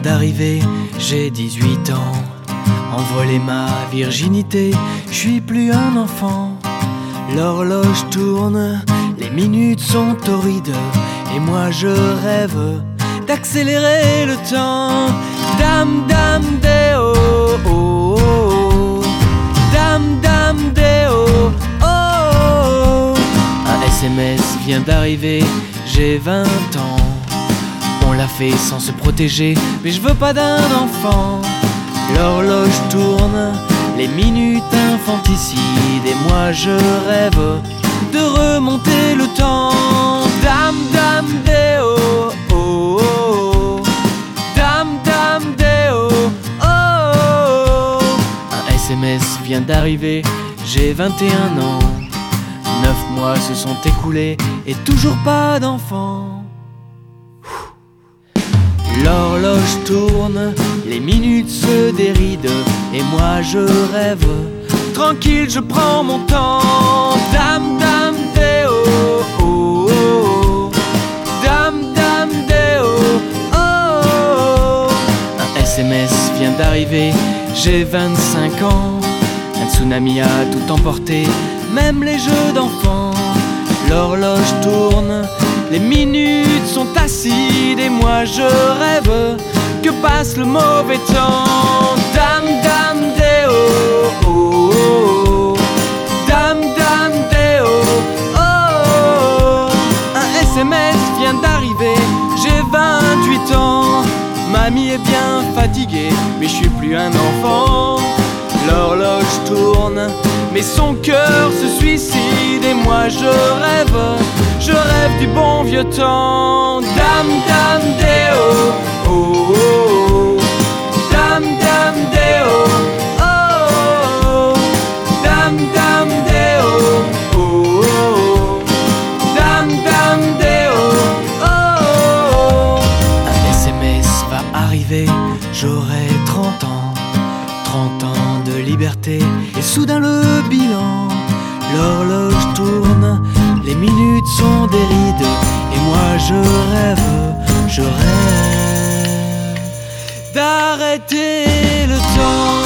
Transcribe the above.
d'arriver, j'ai 18 ans. Envolé ma virginité, je suis plus un enfant. L'horloge tourne, les minutes sont torrides, et moi je rêve d'accélérer le temps. Dame, dame, deo, oh, oh, oh. Dame, dame, deo, oh, oh. Un SMS vient d'arriver, j'ai 20 ans. On l'a fait sans se protéger, mais je veux pas d'un enfant. L'horloge tourne, les minutes infanticides, et moi je rêve de remonter le temps. Dame, dame, deo, oh, oh, oh. Dame, dame, deo, oh, oh. Un SMS vient d'arriver, j'ai 21 ans. 9 mois se sont écoulés et toujours pas d'enfant. L'horloge tourne, les minutes se dérident, et moi je rêve, tranquille je prends mon temps. Dame, dame, deo, oh, oh, oh. Dame, dame, deo, oh, oh. Un SMS vient d'arriver, j'ai 25 ans. Un tsunami a tout emporté, même les jeux d'enfants. L'horloge tourne, les minutes sont acides, et moi je rêve que passe le mauvais temps. Dame, dame, deo, oh, oh, oh. Dame, dame, deo, oh, oh. Un SMS vient d'arriver, j'ai 28 ans. Mamie est bien fatiguée, mais je suis plus un enfant. L'horloge tourne, mais son cœur se suicide, et moi je rêve du bon vieux temps. Dame, dame, deo, oh, oh, oh. Dame, dame, deo, oh, oh. Dame, dame, deo, oh, oh. Dame, dame, deo, oh, oh. Un SMS va arriver, j'aurai 30 ans. 30 ans de liberté, et soudain le bilan. L'horloge tourne, les minutes sont des rides, et moi je rêve d'arrêter le temps.